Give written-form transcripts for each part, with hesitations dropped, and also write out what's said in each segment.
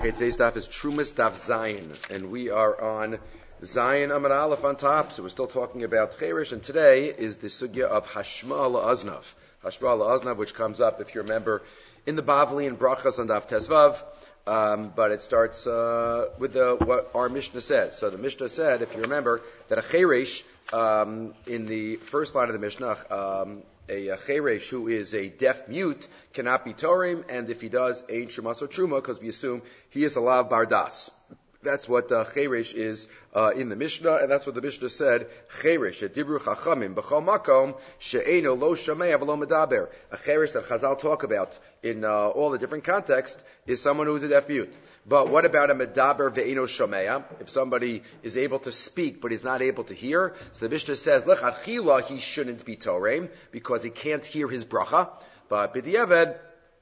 Okay, today's daf is Trumas Daf Zayin, and we are on Zayin Amar Aleph on top, so we're still talking about Cherish, and today is the sugya of Hashma La'aznav. Hashma La'aznav, which comes up, if you remember, in the Bavli and Brachas on Daf Tezvav, but it starts with what our Mishnah said. So the Mishnah said, if you remember, that a Cherish, in the first line of the Mishnah, a cheresh who is a deaf mute cannot be torim, and if he does, ain't shumas or truma, because we assume he is a lav bardas. That's what cheresh is in the Mishnah, and that's what the Mishnah said. Cheresh, dibru chachamim b'chol makom she'eno lo shamei v'lo medaber. A cheresh that Chazal talk about in all the different contexts is someone who is a deaf mute. But what about a medaber ve'eno shameya? If somebody is able to speak but is not able to hear, so the Mishnah says lechatchila he shouldn't be torem because he can't hear his bracha. But b'diavad,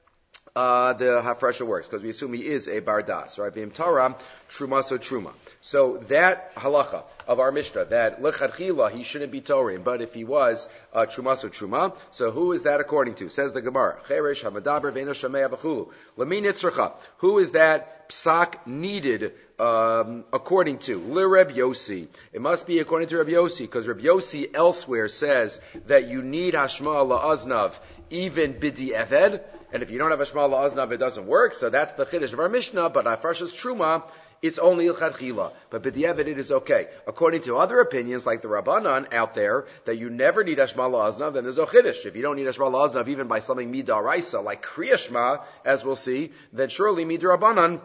the hafresha works, because we assume he is a bardas, right? V'im taram, truma so truma. So that halacha of our Mishnah, that lechatchila he shouldn't be torim, but if he was, truma so truma, so who is that according to? Says the Gemara, cheresh hamadaber ve'eno shamei avachulu. Lemi nitzracha. Who is that psak needed, according to? L'Reb Yossi. It must be according to Reb Yossi, because Reb Yossi elsewhere says that you need hashma la'aznav, even bidi eved. And if you don't have Hashma La'aznav, it doesn't work. So that's the Chiddush of our Mishnah. But Hafrashas Truma, it's only L'chadchila. But B'di'evet, it is okay. According to other opinions, like the Rabbanan out there, that you never need Hashma La'aznav, then there's no Chiddush. If you don't need Hashma La'aznav, even by something Midaraisa, like Kriya Shema, as we'll see, then surely Midrabanan,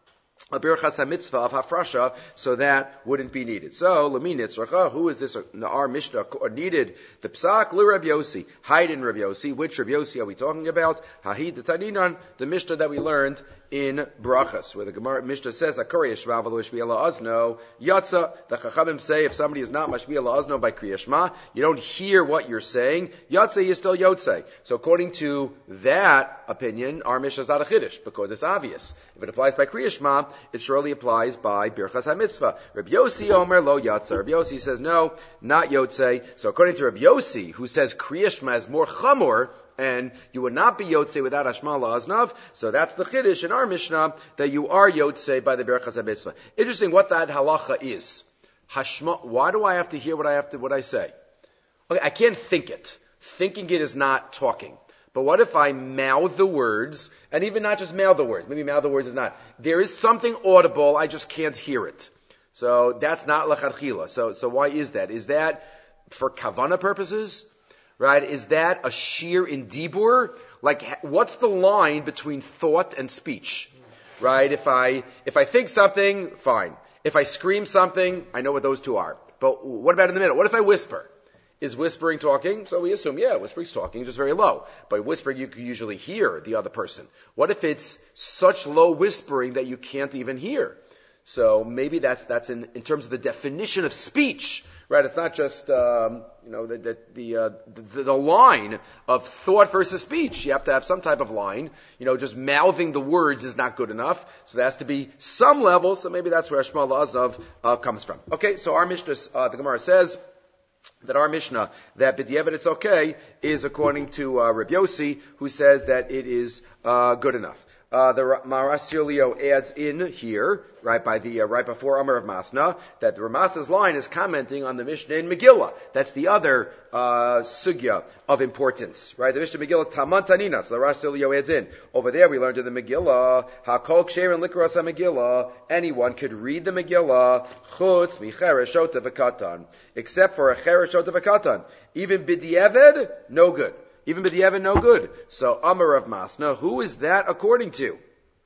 a birchas mitzvah of hafrasha, so that wouldn't be needed. So, Lemi Nitzracha, who is this? Our Mishnah needed the psak l'Reb Yossi. Hide in Reb Yossi. Which Reb Yossi are we talking about? Hahid Taninan, the Mishnah that we learned in Brachas, where the Gemara Mishnah says, Akari Yeshma v'lo Yishmiya la'azno, Yatza, the Chachamim say, if somebody is not Mashmiya la'azno by Kriya Shema, you don't hear what you're saying, Yatza is still Yotzei. So according to that opinion, our Mishnah is not a Chiddush, because it's obvious. If it applies by Kriya Shema, it surely applies by Birchas HaMitzvah. Reb Yossi Omer lo Yatza. Reb Yossi says, no, not Yotzei. So according to Reb Yossi, who says Kriya Shema is more chamor, and you would not be Yotzei without Hashma La'aznav, so that's the Chiddush in our Mishnah, that you are Yotzei by the Birchas HaMitzvah. Interesting what that halacha is. Hashma, why do I have to hear what I say? Okay, I can't think it. Thinking it is not talking. But what if I mouth the words, and even not just mouth the words, maybe mouth the words is not. There is something audible, I just can't hear it. So that's not L'chadchila. So why is that? Is that for kavana purposes? Right? Is that a sheer in dibur? Like, what's the line between thought and speech? Right? If I think something, fine. If I scream something, I know what those two are. But what about in the middle? What if I whisper? Is whispering talking? So we assume, yeah, whispering's talking, just very low. By whispering, you can usually hear the other person. What if it's such low whispering that you can't even hear? So maybe that's in terms of the definition of speech, right? It's not just the line of thought versus speech. You have to have some type of line. Just mouthing the words is not good enough. So there has to be some level. So maybe that's where Hashma La'aznav comes from. Okay, so our Mishnah, the Gemara says that our Mishnah, that b'di'evet it's okay, is according to Reb Yossi, who says that it is good enough. The Marasirlio adds in here, right before Amar of Masna, that the Ramas's line is commenting on the Mishnah in Megillah. That's the other sugya of importance, right? The Mishnah Megillah Taman Tanina. So the Marasirlio adds in. Over there we learned in the Megillah, Hakol Ksher and Likras Megillah. Anyone could read the Megillah, Chutz Micheresh Shota V'Katan, except for a Cheresh Shota V'Katan. Even B'di'eved, no good. Even b'di'evet, no good. So, Amar of Masna, who is that according to?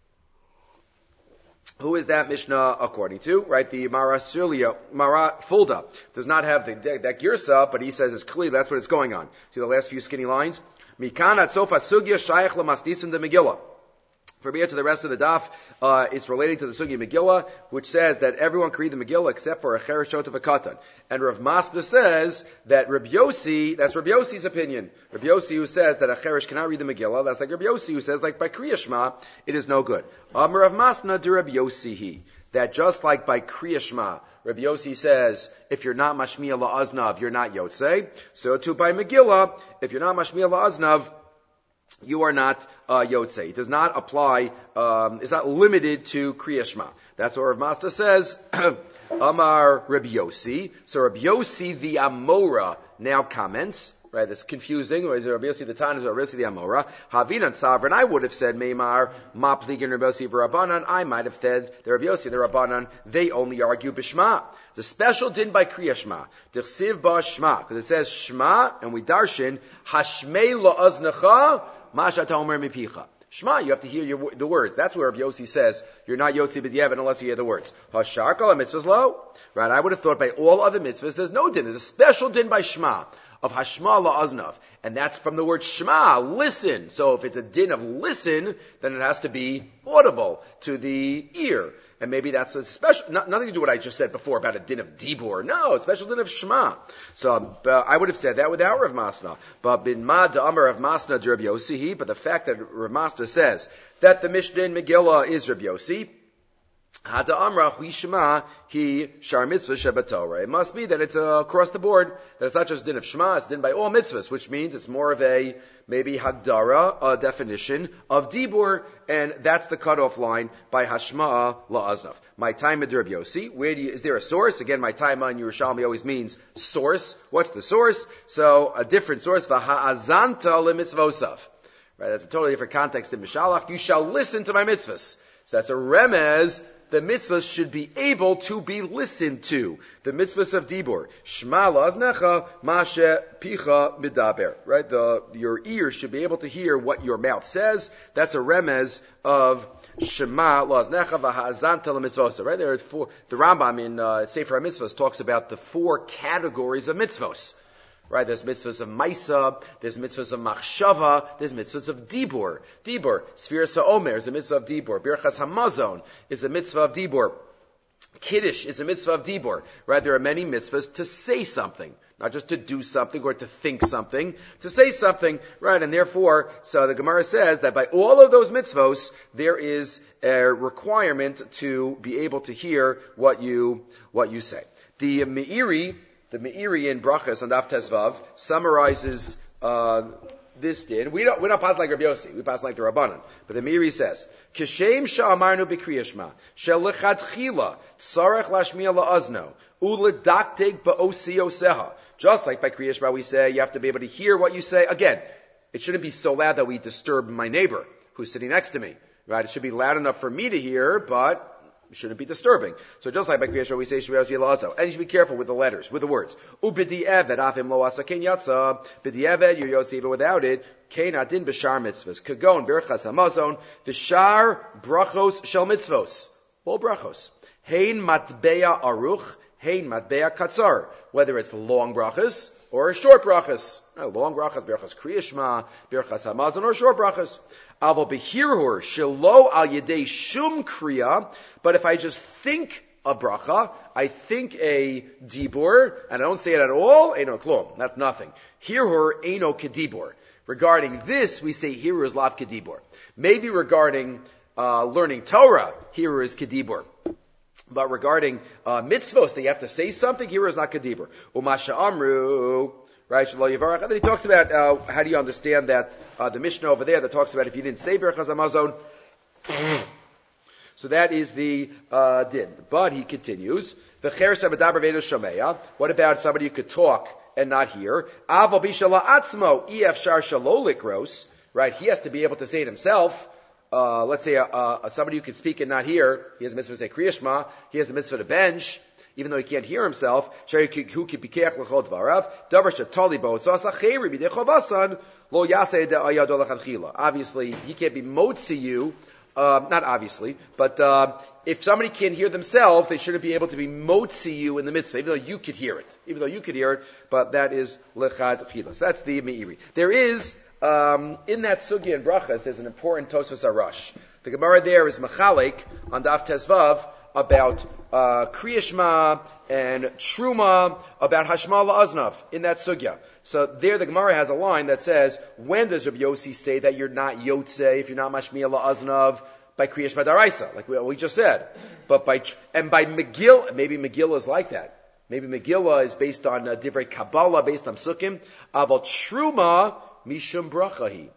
Who is that Mishnah according to? Right, the Mara Fulda does not have that girsa, but he says it's clear, that's what it's going on. See the last few skinny lines? Mikan at sofa sugya shayach lamasnisim de Megillah. From here to the rest of the daf, it's relating to the Sugi Megillah, which says that everyone can read the Megillah except for a Cheresh Shota V'Katan. And Rav Masna says that Reb Yossi, that's Reb Yossi's opinion. Reb Yossi who says that a Cheresh cannot read the Megillah, that's like Reb Yossi who says like by Kriya Shema, it is no good. Amar Rav Masna de Reb Yossi he. That just like by Kriya Shema, Reb Yossi says, if you're not Mashmiya La'aznav, you're not Yotzei. So too by Megillah, if you're not Mashmiya La'aznav, you are not Yotzei. It does not apply, it's not limited to Kriya Shema. That's what Rav Masna says. Amar Rabbi Yossi. So Rabbi Yossi the Amora now comments, right? That's confusing. Rabbi Yossi the Tan is Rabbi Yossi the Amora. Havinan Sovereign, I would have said Meimar, Ma Pligin Rabbi Yossi v'Rabbanan. I might have said the Rabbi Yossi the Rabbanan, they only argue B'Shma. It's a special din by Kriya Shema. D'chsiv ba Shema. Because it says Shema, and we darshin, Hashmei la'aznecha, ma shata omer mipicha. Shema, you have to hear the words. That's where Rabbi Yossi says, you're not Yotzi b'diavad unless you hear the words. Hashar kol mitzvahs lo. Right, I would have thought by all other mitzvahs, there's no din. There's a special din by Shema, of Hashma la'aznav. And that's from the word Shema, listen. So if it's a din of listen, then it has to be audible to the ear. And maybe that's a special, nothing to do with what I just said before about a din of dibur. No, a special din of Shema. So I would have said that without Rav Masna. But bin ma da'amar Rav Masna Rabbi Yossi, but the fact that Rav Masna says that the Mishnah in Megillah is Rabbi Yossi, Hada Amra Hui Shema He Shar Mitzvah Shebatorah. It must be that it's across the board, that it's not just din of Shema, it's din by all mitzvahs, which means it's more of a maybe Hagdara, a definition of Dibur, and that's the cutoff line by Hashma'a La'aznav. My time at Rabbi Yossi, is there a source? Again, my time on Yerushalmi always means source. What's the source? So a different source, V'ha'azanta le'mitzvosav. Right, that's a totally different context in Mishalach. You shall listen to my mitzvahs. So that's a remez. The mitzvahs should be able to be listened to. The mitzvahs of Dibur. Shema la'aznecha mashe picha midaber. Right? Your ears should be able to hear what your mouth says. That's a remez of Shema la'aznecha v'ha'azanta l'mitzvos. Right? There are four. The Rambam in Sefer HaMitzvos talks about the four categories of mitzvos. Right, there's mitzvahs of Maisa, there's mitzvahs of Machshava, there's mitzvahs of Dibur. Dibur, Sfir Sa'omer is a mitzvah of Dibur. Birchas Hamazon is a mitzvah of Dibur. Kiddush is a mitzvah of Dibur. Right, there are many mitzvahs to say something. Not just to do something or to think something, to say something. Right, and therefore, so the Gemara says that by all of those mitzvahs, there is a requirement to be able to hear what you say. The Meiri in Brachas on Daf Tezvav summarizes this din. We don't pass like Rabbi Yossi. We pass like the Rabbanan. But the Meiri says, "Kishem sha'amarnu b'Kriya Shema shelechatchila tzarech lashmiya la'azno uledaktek ba'osioseha." Just like by Kriya Shema we say, you have to be able to hear what you say. Again, it shouldn't be so loud that we disturb my neighbor who's sitting next to me. Right? It should be loud enough for me to hear, but it shouldn't be disturbing. So just like by Kriya Shema we say Shviyos Yelazo. And you should be careful with the letters, with the words. Ubidi eved afim lo asakin yatsa. Bidi eved, you're Yotzi even without it. Kein adin b'shar mitzvahs. Kagon berchas hamazon. V'shar brachos shel mitzvos. All brachos. Hein matbeya aruch. Hein matbeya katzar. Whether it's long brachas or short brachas. Long brachas, berchas Kriya Shema, berchas hamazon, or short brachas. Avo behirhur shelo al yedei shum kriya. But if I just think a bracha, I think a dibur, and I don't say it at all, eino klum. That's nothing. Hirhur eino kedibur. Regarding this, we say hirhur is lav kedibur. Maybe regarding learning Torah, hirhur is kedibur. But regarding mitzvos, that you have to say something, hirhur is not kedibur. Umasha amru. Right, and then he talks about how do you understand that the Mishnah over there that talks about if you didn't say Berchas Hamazon. So that is the din. But he continues. What about somebody who could talk and not hear? Right, he has to be able to say it himself. Let's say somebody who could speak and not hear, he has a mitzvah to say Kriya Shema, he has a mitzvah to bench, even though he can't hear himself. Obviously, he can't be motzi you. Not obviously, but if somebody can't hear themselves, they shouldn't be able to be motzi you in the mitzvah, even though you could hear it. But that is lechad chila. So that's the meiri. There is in that sugya and brachas, there's an important Tosfos Arash. The Gemara there is machalik on Daf Tezvav about Kriya Shema and Truma, about Hashma la'aznav in that sugya. So there the Gemara has a line that says, when does Rabbi Yossi say that you're not Yotzei if you're not Mashmiya la'aznav by Kriya Shema Daraisa, like we just said. But by Megillah, maybe Megillah is like that. Maybe Megillah is based on Divrei Kabbalah, based on Sukkim. Aval Truma Mishum Brachahi.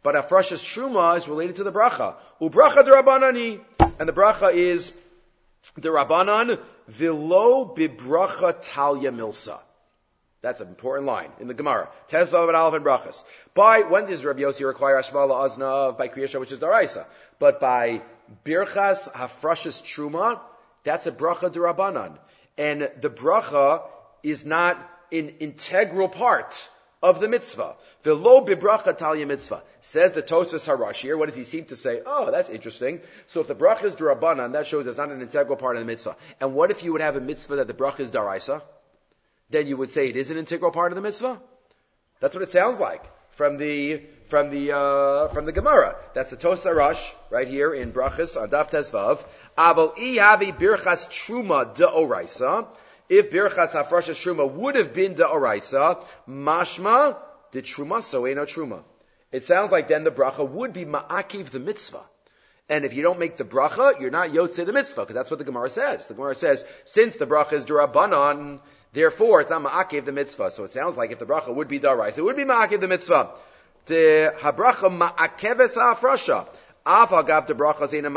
But Hafrashas Truma is related to the bracha. Ubracha d'Rabbanani. And the bracha is the Rabbanan, Vilo bibracha talya milsa. That's an important line in the Gemara. Tezvav and Aleph and brachas. When does Rabbi Yossi require Hashma la'aznav by Kriyasha, which is Daraisa? But by Birchas Hafrashas Truma, that's a bracha d'Rabbanan. And the bracha is not an integral part of the mitzvah. V'lo bibracha talya mitzvah. Says the Tosfos Harash here. What does he seem to say? Oh, that's interesting. So if the bracha is d'Rabbanan, that shows it's not an integral part of the mitzvah. And what if you would have a mitzvah that the bracha is Daraisa? Then you would say it is an integral part of the mitzvah. That's what it sounds like from the Gemara. That's the Tosfos Harash right here in Brachas on Daf Tezvav. Aval ihavi birchas truma deoraisa. If birchas hafrashas truma would have been deoraisa, mashma de truma so eino truma. It sounds like then the bracha would be ma'akiv the mitzvah. And if you don't make the bracha, you're not yotzei the mitzvah, because that's what the Gemara says. The Gemara says, since the bracha is d'Rabbanan, therefore it's not ma'akiv the mitzvah. So it sounds like if the bracha would be daraisa, it would be ma'akiv the mitzvah. The habracha ma'akeves ha'afrasha. The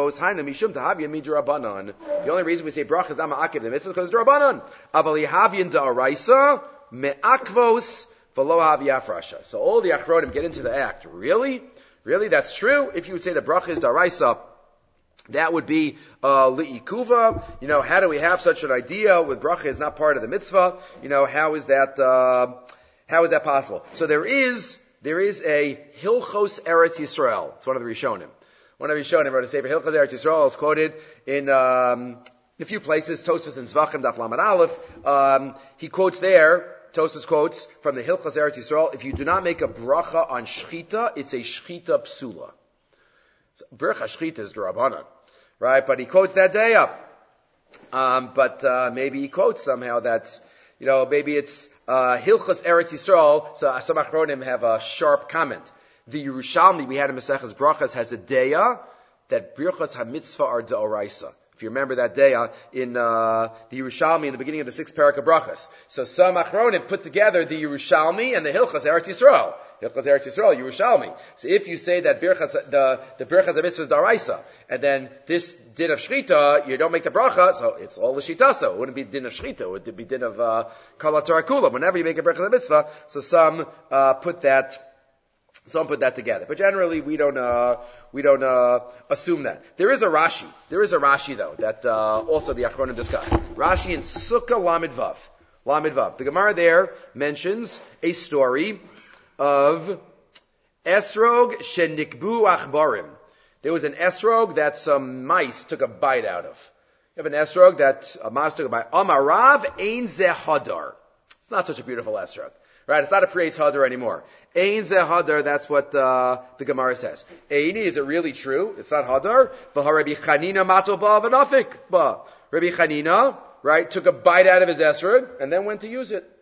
only reason we say bracha is not ma'akiv the mitzvah is because it's d'Rabbanan. Aval yihavyin da'araisa me'akvos v'lo havi hafrasha. So all the achronim get into the act. Really? That's true? If you would say the bracha is da'araisa, that would be li'ikuva. How do we have such an idea with bracha is not part of the mitzvah? How is that possible? So there is a Hilchos Eretz Yisrael. It's one of the Rishonim. One of the Rishonim wrote a sefer Hilchos Eretz Yisrael. It's quoted in a few places. Tosfos and Zvachim Daf Lamed Aleph. He quotes there. Tosfos quotes from the Hilchos Eretz Yisrael. If you do not make a bracha on shchita, it's a shchita psula. So, bracha shchita is d'Rabbanan, right? But he quotes that day up. But maybe he quotes somehow that's maybe it's Hilchos Eretz Yisrael. So some achronim have a sharp comment. The Yerushalmi we had in Maseches Brachas has a deya that Birchas HaMitzvah are d'Oraisa. If you remember that deya in the Yerushalmi in the beginning of the 6th parak of Brachas. So some achronim put together the Yerushalmi and the Hilchos Eretz Yisrael. Hilchos Eretz Yisrael, Yerushalmi. So if you say that the Birchas HaMitzvah is d'Oraisa, and then this din of Shchita, you don't make the bracha, so it's all the Shita, so it wouldn't be din of Shchita, it would be din of Kala Torah Kula. Whenever you make a Birchas HaMitzvah, so some put that together. But generally, we don't assume that. There is a Rashi though, that also the Achronim discuss. Rashi in Sukkah Lamed Vav. The Gemara there mentions a story of Esrog shenikbu achbarim. There was an esrog that some mice took a bite out of. You have an esrog that a mouse took a bite. Amarav ein ze hadar. It's not such a beautiful esrog. Right? It's not a Prietz hadar anymore. Ein ze hadar, that's what the Gemara says. Eini, is it really true? It's not hadar. V'ha Rabbi Chanina mato ba v'nafik ba. Rabbi Chanina, right, took a bite out of his esrog and then went to use it.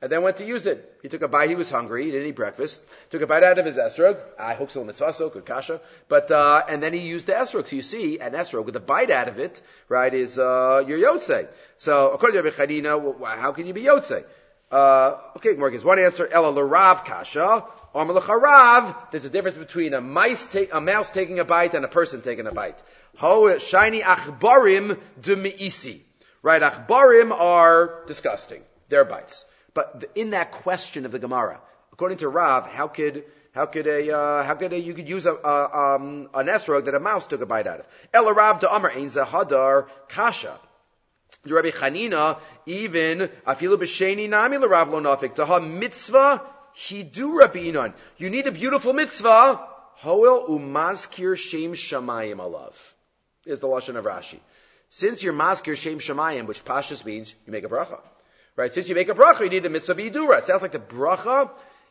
He took a bite, he was hungry, he didn't eat breakfast. Took a bite out of his esrog. I hope so mitzvah, so good kasha. But, and then he used the esrog. So you see, an esrog with a bite out of it, right, is, your yotzei. So, according to Rabbi Chanina, how can you be yotzei? Okay, Morgan, one answer, Ela l'rav kasha, Amar l'charav. There's a difference between a mouse taking a bite and a person taking a bite. Ho shiny achbarim de meisi. Right, achbarim are disgusting. They're bites. But in that question of the Gemara, according to Rav, how could you could use an esrog that a mouse took a bite out of? El Rav da Amar ein zahadar kasha. Rabbi Chanina even afilu b'sheni nami l'Rav lo nafik taha mitzvah hidu Rabbi Inon. You need a beautiful mitzvah. Hoel umazkir shem shamayim alav. Is the lashon of Rashi. Since you're mazkir shem shamayim, which pashtus means you make a bracha. Right, since you make a bracha, you need a mitzvah b'idura. It sounds like the bracha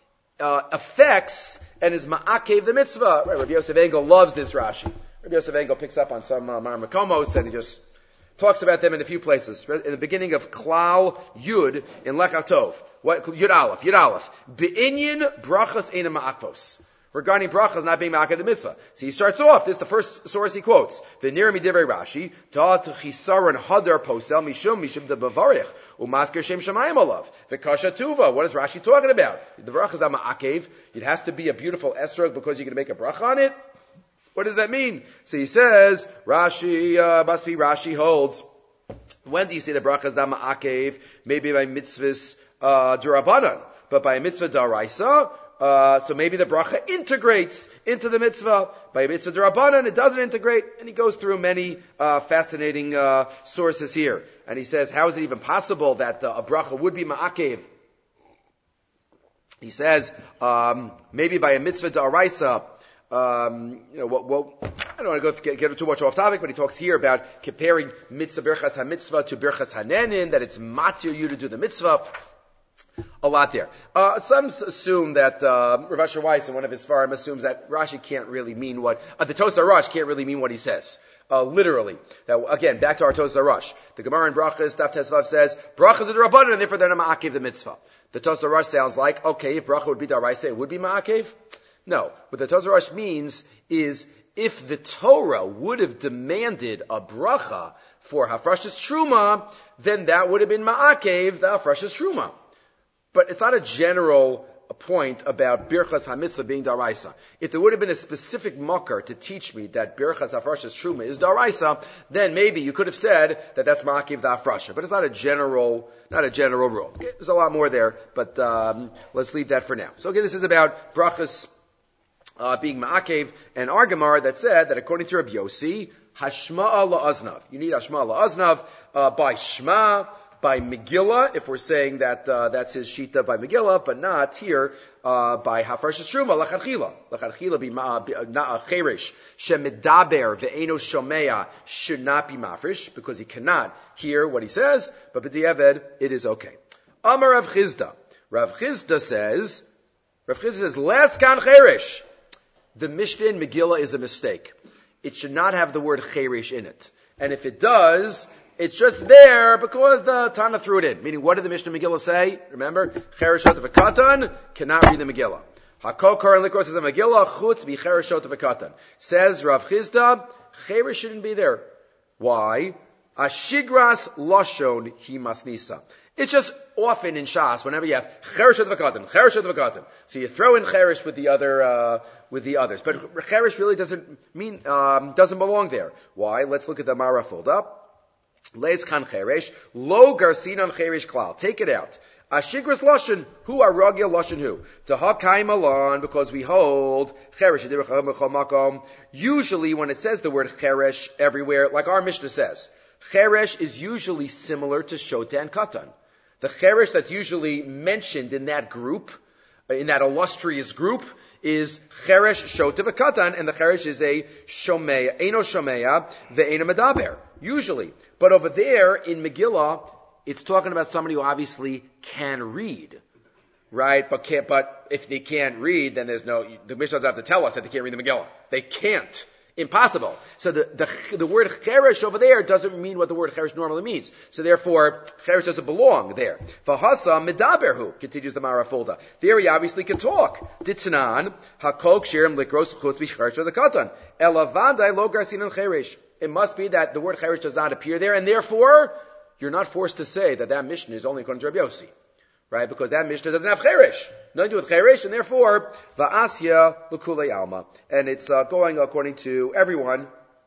affects and is ma'akev the mitzvah. Right, Rabbi Yosef Engel loves this Rashi. Rabbi Yosef Engel picks up on some Marmakomos and he just talks about them in a few places. In the beginning of Klal Yud in Lech Atov, Yud Aleph. Be'inyan brachas eina ma'akvos. regarding brachas not being ma'akev the mitzvah. So he starts off, this is the first source he quotes. V'nir midivrei Rashi, da'at chisaron hadar posel mishum de bavarich, u'masker shem shamayim olav. V'kasha tuva, what is Rashi talking about? The brachas not ma'akev, it has to be a beautiful esrog because you're going to make a bracha on it? What does that mean? So he says, Rashi holds, when do you say the bracha is not ma'akev? Maybe by mitzvahs d'Rabbanan, but by a mitzvah d'Oraisa, so maybe the bracha integrates into the mitzvah. By a mitzvah d'Rabbanan, it doesn't integrate, and he goes through many fascinating sources here. And he says, how is it even possible that a bracha would be ma'akev? He says, maybe by a mitzvah d'Oraisa, I don't want to get too much off topic, but he talks here about comparing mitzvah birchas ha-mitzvah to birchas hanenin, that it's matir you to do the mitzvah. A lot there. Some assume that Rav Asher Weiss, in one of his Sfarim, assumes that Rashi can't really mean what the Tosar Rosh can't really mean what he says. Literally. Now, again, back to our Tosar Rosh. The Gemara in Brachas, Daf Tesvav says, Brachas are the Rabbanan, and therefore they're not ma'akev the mitzvah. The Tosar Rosh sounds like, okay, if bracha would be daraisa, it would be ma'akev? No. What the Tosar Rosh means is, if the Torah would have demanded a bracha for hafrashas truma, then that would have been ma'akev the hafrashas truma. But it's not a general point about birchas hamitzvah being daraisa. If there would have been a specific makar to teach me that birchas hafrashas truma is daraisa, then maybe you could have said that that's ma'akev the hafrasha. But it's not a general rule. Okay, there's a lot more there, but let's leave that for now. So this is about brachas being ma'akev, and our Gemara that said that according to Rabbi Yossi, hashma'a la'aznav. You need hashma'a la'aznav by shma, by Megillah, if we're saying that that's his shita by Megillah, but not here by Hafarshas Truma, Lachadchila. Lachadchila be cherish, shemidaber ve'eno shomea should not be mafresh, because he cannot hear what he says, but b'di'eved, it is okay. Amar Rav Chizda. Rav Chizda says, Les kan cherish. The Mishnah in Megillah is a mistake. It should not have the word cherish in it. And if it does, it's just there because the Tana threw it in. Meaning, what did the Mishnah Megillah say? Remember, Chereshot of a Katan cannot read the Megillah. Hakol Koran Likros says a Megillah chutz be Chereshot of a Katan. Says Rav Chizda, Cheresh shouldn't be there. Why? Ashigras Lashon hi masnisa. It's just often in Shas, whenever you have Chereshot of a Katan. So you throw in Cheresh with the others. But Cheresh really doesn't belong there. Why? Let's look at the Mara fold up. Leis kan cheresh, lo garsinan cheresh klal. Take it out. Ashigras lashon, who are ragil lashon who? To hakaim alon, because we hold cheresh. Usually when it says the word cheresh everywhere, like our Mishnah says, cheresh is usually similar to shota and katan. The cheresh that's usually mentioned in that group, in that illustrious group, is cheresh shota v'katan, and the cheresh is a shomea, eno shomea, ve'eno medaber. Usually. But over there in Megillah, it's talking about somebody who obviously can read. Right? But if they can't read, then the Mishnah doesn't have to tell us that they can't read the Megillah. They can't. Impossible. So the word cheresh over there doesn't mean what the word cheresh normally means. So therefore, cheresh doesn't belong there. V'hasa medaberhu, continues the Marafulda. There he obviously can talk. Ditzanan, hakol kshirim likros chutz b'cheresh v'katan. Elavadai lo garsinan cheresh. It must be that the word cheresh does not appear there, and therefore, you're not forced to say that Mishnah is only according to Rabbi Yossi. Right? Because that Mishnah doesn't have cheresh. Nothing to do with cheresh, and therefore, va'asya l'kulei alma. And it's going according to everyone,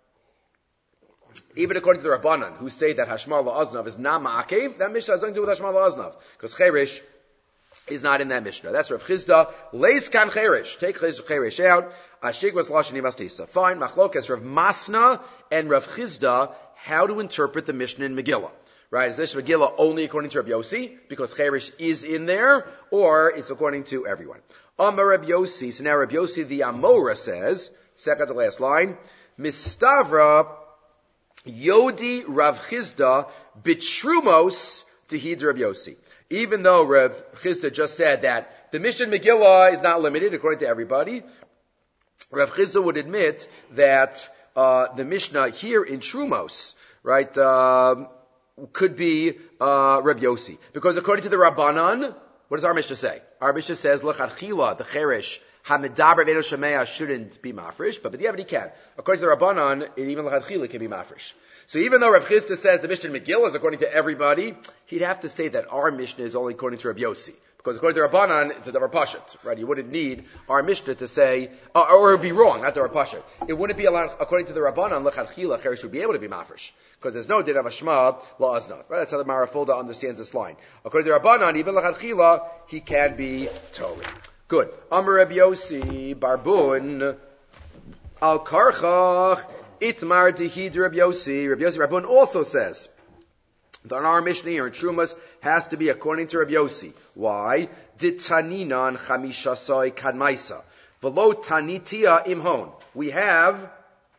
even according to the Rabbanan, who say that Hashma la'aznav is not ma'akev. That Mishnah has nothing to do with Hashma la'aznav. Because cheresh is not in that Mishnah. That's Rav Chizda. Leis kan cheresh. Take cheresh out. Ashig was lashon imastisa. Fine. Machlokas Rav Masna and Rav Chizda, how to interpret the Mishnah in Megillah. Right? Is this Megillah only according to Rabbi Yossi, because cheresh is in there, or it's according to everyone? Amar Rabbi Yossi. So now Rabbi Yossi the Amora says, second to last line, Mistavra Yodi Rav Chizda Bitrumos Tehid Rabbi Yossi. Even though Rav Chizda just said that the Mishnah Megillah is not limited according to everybody, Rav Chizda would admit that the Mishnah here in Trumos, right, could be Rav Yossi. Because according to the Rabbanan, what does our Mishnah say? Our Mishnah says, L'chadchila, the cheresh, Hamidaber Ve'eno Shomea shouldn't be mafresh, but b'diavad he can. According to the Rabbanan, it even l'chadchila can be mafresh. So even though Rav Chisda says the Mishnah in Megillah is according to everybody, he'd have to say that our Mishnah is only according to Rav Yossi. Because according to Rabbanan, it's a davar pashat, right? You wouldn't need our Mishnah to say, or it would be wrong, not davar pashat. It wouldn't be allowed, according to the Rabbanan, l'chadchila, cheresh would be able to be mafresh. Because there's no din of hashma la'aznav. Right? That's how the Marafulda understands this line. According to Rabbanan, even l'chadchila, he can be Torah. Good. Amar Rav Yossi, Barbun, al karchach, itmar dihid Rav Yossi. Rav Yossi Barbun also says, that our Mishnah here in Trumas has to be according to Rav Yossi. Why? Ditaninan chamishasai kadmaisa. Velo tanitia imhon. We have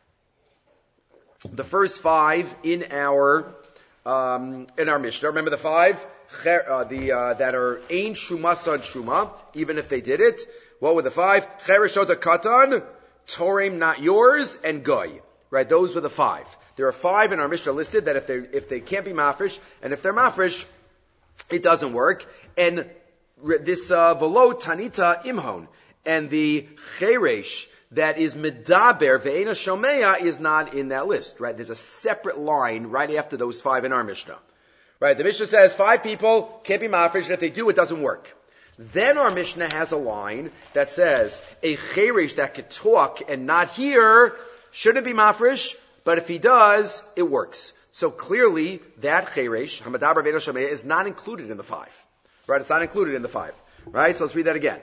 the first 5 in our Mishnah. Remember the 5? That are Ein Shumasa and Shuma, even if they did it. What were the 5? Chereshot Katan, Torem not yours, and Goy. Right? Those were the 5. There are 5 in our Mishnah listed that if they can't be mafresh, and if they're mafresh, it doesn't work. And this velo tanita imhon, and the cheresh that is medaber ve'ena shomea is not in that list. Right? There's a separate line right after those 5 in our Mishnah. Right? The Mishnah says 5 people can't be mafresh, and if they do, it doesn't work. Then our Mishnah has a line that says a cheresh that could talk and not hear shouldn't be mafresh. But if he does, it works. So clearly, that cheresh, hamadaber ve'eno shomea, is not included in the 5. Right? It's not included in the 5. Right? So let's read that again.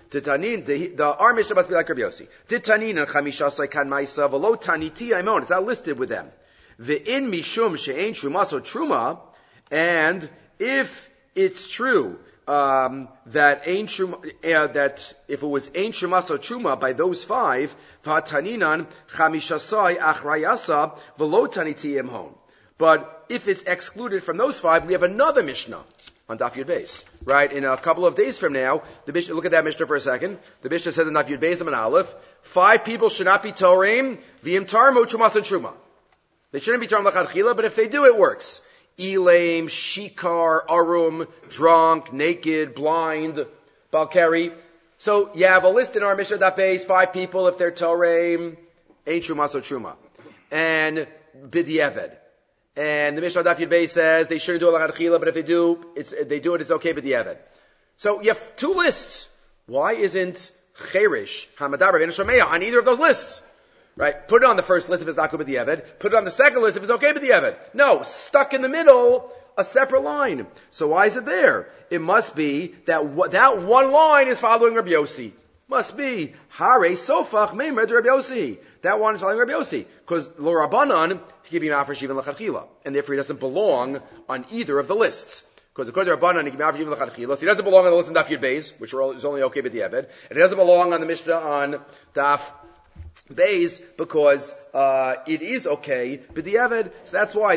Our Mishnah must be like Rabbi Yossi. Titanin and chamishasai kan ma'isa v'lo taniti aimon. It's not listed with them. Ve'in mishum she'ein trumaso truma. And if it's true that if it was Ein Shumaso Truma by those 5, Vataninan Chamishasai Achrayasa Velo Taniti Imhon. But if it's excluded from those 5, we have another Mishnah on Daf Yud Beis. Right? In a couple of days from now, the Mishnah, look at that Mishnah for a second. The Mishnah says in Daf Yud Beis and Aleph, 5 people should not be Torem V'im Tarmo Chumas and Truma. They shouldn't be Tarm L'chadchila, but if they do, it works. Elaim, Shikar, Arum, drunk, naked, blind, Balkari. So you have a list in our Mishnah Daf Beis, 5 people if they're Torem, Ein Shumas or Truma. And B'diavad. And the Mishnah Daf Yud Beis says they shouldn't do a l'chadchila, but if they do, it's okay B'diavad. So you have 2 lists. Why isn't Cheresh, Hamadaber, Ve'eno Shomea on either of those lists? Right? Put it on the first list if it's not good with the Eved. Put it on the second list if it's okay with the Eved. No, stuck in the middle, a separate line. So why is it there? It must be that one line is following Rabbi Yossi. Must be Hare Sofach Meimed Rabbi Yossi. That one is following Rabbi Yossi because Lo Rabbanan he can be mafresh even l'chadchila, and therefore he doesn't belong on either of the lists. Because according to Rabbanan, he can be mafresh even l'chadchila, so he doesn't belong on the list in Daf Yud Beis, which is only okay with the Eved, and he doesn't belong on the Mishnah on Daf Beis because it is okay b'diavad. So that's why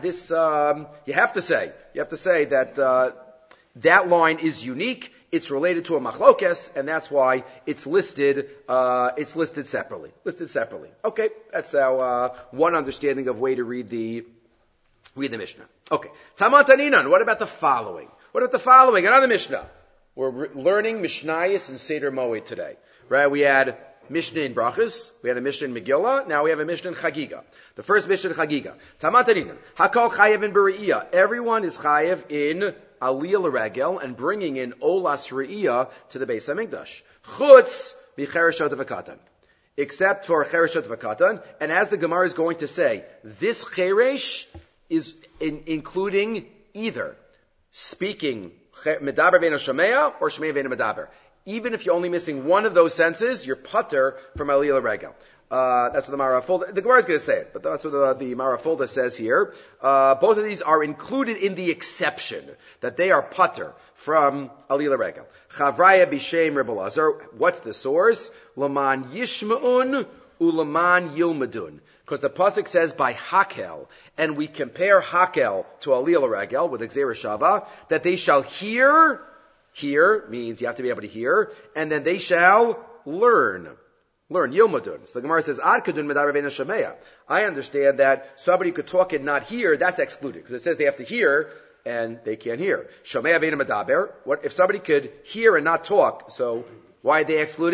you have to say that that line is unique. It's related to a machlokes, and that's why it's listed separately. Okay, that's our one understanding of way to read the Mishnah. Okay, Tamat Aninan. What about the following? Another Mishnah. We're learning Mishnayos and Seder Moed today, right? We had Mishnah in Brachas, we had a Mishnah in Megillah, now we have a Mishnah in Chagiga. The first Mishnah in Chagiga. Tamataninan. Hakol chayev in Bere'iyah. Everyone is chayev in Aliyah L'Regel and bringing in Olas Re'iyah to the Beis HaMikdash. Chutz v'chereshot v'katan. Except for chereshot v'katan. And as the Gemara is going to say, this cheresh is including either speaking medaber ve'eno shomea or shomea ve'eno medaber. Even if you're only missing one of those senses, you're putter from Aliyah L'Regel. That's what the Marafulda, the Gemara is going to say it, but that's what the Marafulda says here. Both of these are included in the exception, that they are putter from Aliyah L'Regel. Chavraya b'shem Rebbe Lazar. What's the source? Laman yishma'un ulaman yilmadun. Because the pasuk says by hakel, and we compare hakel to Aliyah L'Regel with Gzeira Shava, that they shall hear. Hear means you have to be able to hear, and then they shall learn. Yilmadun. So the Gemara says, Ad kadun medaber ve'eno shomea. I understand that somebody could talk and not hear, that's excluded, because it says they have to hear, and they can't hear. Shomea ve'eno medaber. What if somebody could hear and not talk? So why are they excluded?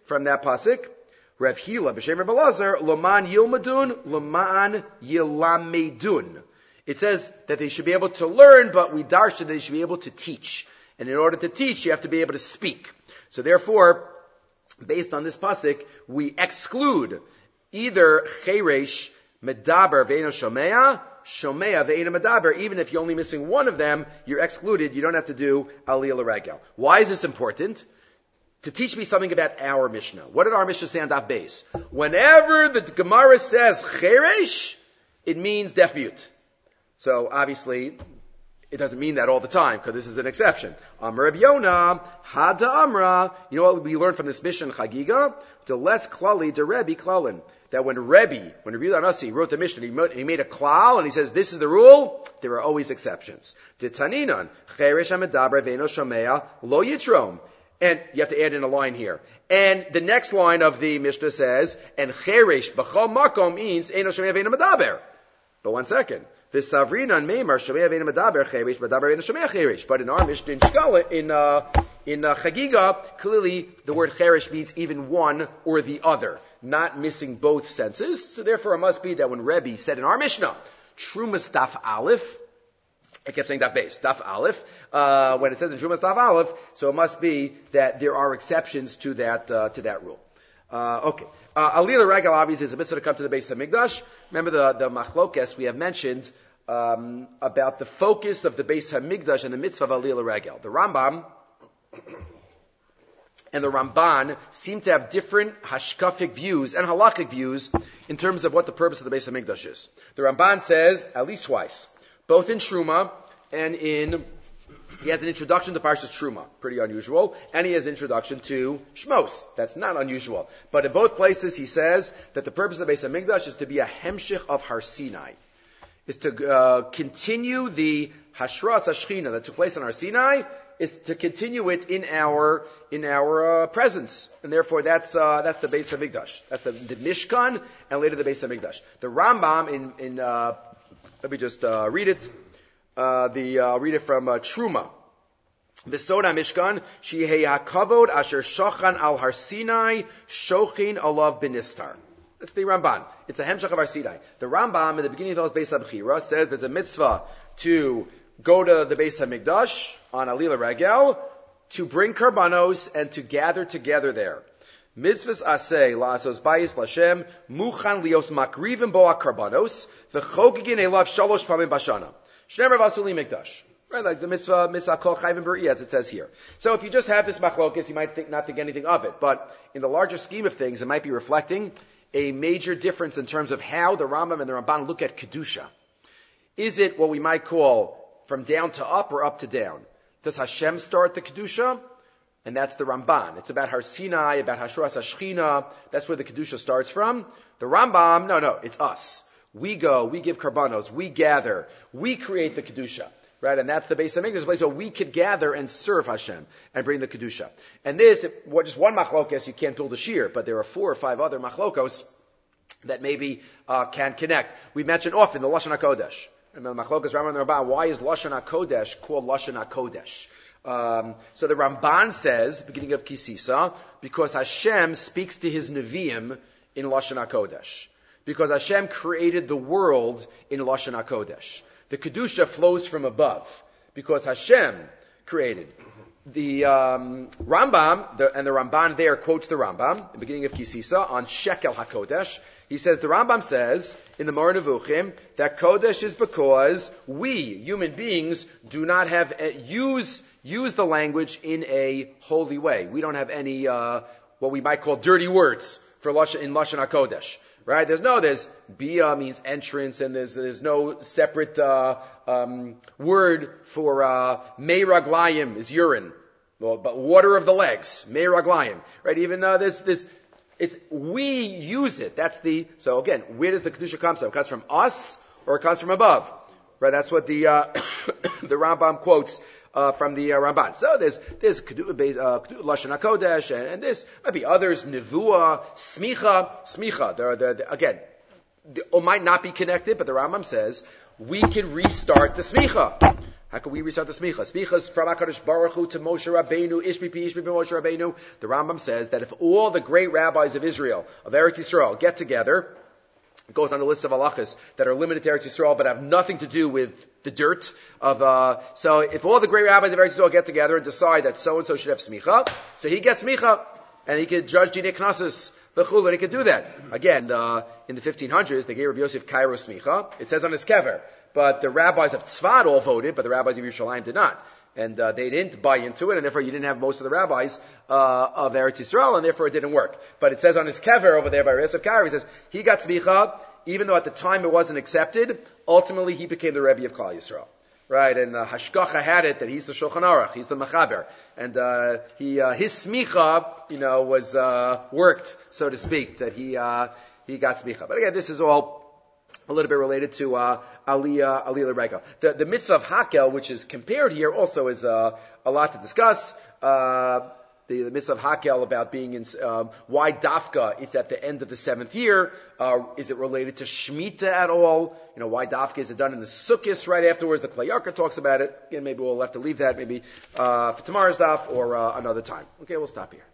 from that pasuk, Rav Hila b'shem Reb Elazar, Loman Yilmadun, Loman Yilamedun. It says that they should be able to learn, but we darshan that they should be able to teach. And in order to teach, you have to be able to speak. So therefore, based on this pasuk, we exclude either cheresh, medaber, ve'eno shomea, shomea, ve'eno medaber. Even if you're only missing one of them, you're excluded. You don't have to do aliyah l'regel. Why is this important? To teach me something about our Mishnah. What did our Mishnah say on Daf Beis? Whenever the Gemara says cheresh, it means deaf mute. So obviously, it doesn't mean that all the time, because this is an exception. Amar Reb Yonah, Hada Amra. You know what we learned from this Mishnah in Chagiga? The less klali, de Rebbe klalin. That when Rabbi Yehuda Anasi wrote the Mishnah, he made a klal, and he says, this is the rule, there are always exceptions. Titaninan, cheresh hamedaber ve'eno shomea, lo yitrom. And you have to add in a line here. And the next line of the Mishnah says, and cheresh b'chol makom means eno shomea ve'eno medaber. But one second. V'savrinan meimar shomea ve'eno medaber cheresh, medaber ve'eno shomea cheresh. But in our Mishnah, in Chagiga, clearly the word cheresh means even one or the other, not missing both senses. So therefore it must be that when Rebbe said in our Mishnah, Trumas Daf Aleph, I kept saying Daf Beis, Daf Aleph, when it says in Trumas Daf Aleph, so it must be that there are exceptions to that rule. Okay. Aliyah l'regel obviously is a mitzvah to come to the Beis HaMikdash. Remember the machlokes we have mentioned, about the focus of the Beis HaMikdash and the mitzvah of Aliyah l'regel. The Rambam and the Ramban seem to have different hashkafic views and halachic views in terms of what the purpose of the Beis HaMikdash is. The Ramban says at least twice, both in Truma and he has an introduction to Parshas Truma, pretty unusual, and he has an introduction to Shmos. That's not unusual. But in both places he says that the purpose of the Beis HaMikdash is to be a hemshich of Har Sinai, is to continue the Hashras HaShechina that took place on Har Sinai, is to continue it in our presence, and therefore that's the Beis HaMikdash. That's the Mishkan, and later the Beis HaMikdash. The Rambam in let me just read it. I'll read it from Truma. V'sod HaMishkan shehei hakavod asher shochan al Har Sinai shochin alav b'nistar. That's the Ramban. It's a hemshach of Har Sinai. The Rambam in the beginning of his Beis HaBechira says there's a mitzvah to go to the Beis HaMikdash on Aliyah l'regel to bring karbanos and to gather together there. Mitzvahs aseh la'asos bayis l'Hashem muchan lios makrivim bo karbanos v'chogigin elav shalosh pamim bashana shnemer vasuli mikdash. Right, like the mitzvah kol chayvim b'ri, as it says here. So if you just have this machlokas, you might not think anything of it. But in the larger scheme of things, it might be reflecting a major difference in terms of how the Rambam and the Ramban look at kedusha. Is it what we might call from down to up or up to down? Does Hashem start the kedusha? And that's the Ramban. It's about Har Sinai, about Hashras HaShechina. That's where the kedusha starts from. The Rambam, no, it's us. We go, we give karbanos, we gather, we create the kedusha. Right? And that's the Beis HaMikdash, a place where we could gather and serve Hashem and bring the kedusha. And this, just one machlokos, you can't build a shir, but there are 4 or 5 other machlokos that maybe can connect. We mentioned often the Lashon HaKodesh. Remember, Machlokas Rambam and Ramban, why is Lashon HaKodesh called Lashon HaKodesh? So the Ramban says, beginning of Kisisa, because Hashem speaks to his Nevi'im in Lashon HaKodesh. Because Hashem created the world in Lashon HaKodesh. The Kedusha flows from above, because Hashem created. The Rambam, and the Ramban there quotes the Rambam, the beginning of Kisisa, on Shekel HaKodesh. He says, the Rambam says, in the Moreh Nevuchim, that Kodesh is because we, human beings, do not have, use the language in a holy way. We don't have any, what we might call dirty words in Lashon HaKodesh. Right? There's Bia means entrance, and there's no separate, word for, Mei Raglayim is urine. Well, but water of the legs. Mei Raglayim. Right? Even, we use it. So again, where does the Kedusha come from? It comes from us, or it comes from above? Right? That's what the Rambam quotes, from the Ramban. So there's Lashon HaKodesh, and this might be others, Nevuah, Smicha. Again, it might not be connected, but the Rambam says we can restart the Smicha. How can we restart the smicha? Smicha is from HaKadosh Baruch Hu to Moshe Rabbeinu, Ishbi Moshe Rabbeinu. The Rambam says that if all the great rabbis of Israel, of Eretz Yisrael, get together, it goes on the list of halachas that are limited to Eretz Yisrael but have nothing to do with the dirt of, so if all the great rabbis of Eretz Yisrael get together and decide that so-and-so should have smicha, so he gets smicha, and he could judge Dinei Knesses, v'chul, and he could do that. Again, in the 1500s, they gave Rabbi Yosef Cairo smicha. It says on his kever. But the rabbis of Tzfat all voted, but the rabbis of Yerushalayim did not. And they didn't buy into it, and therefore you didn't have most of the rabbis of Eretz Yisrael, and therefore it didn't work. But it says on his kever over there by Yosef Cairo, he says, he got smicha, even though at the time it wasn't accepted, ultimately he became the Rebbe of Klal Yisrael. Right, and Hashgacha had it that he's the Shulchan Aruch, he's the Mechaber, and his smicha, was worked, so to speak, that he got smicha. But again, this is all a little bit related to Aliyah L'Rega. The mitzvah of Hakel, which is compared here, also is a lot to discuss. The mitzvah of Hakel about being in, why Dafka, it's at the end of the 7th year. Is it related to Shemitah at all? Why Dafka, is it done in the Sukkos right afterwards? The Klei Yarka talks about it. Again, maybe we'll have to leave that maybe for tomorrow's daf or another time. Okay, we'll stop here.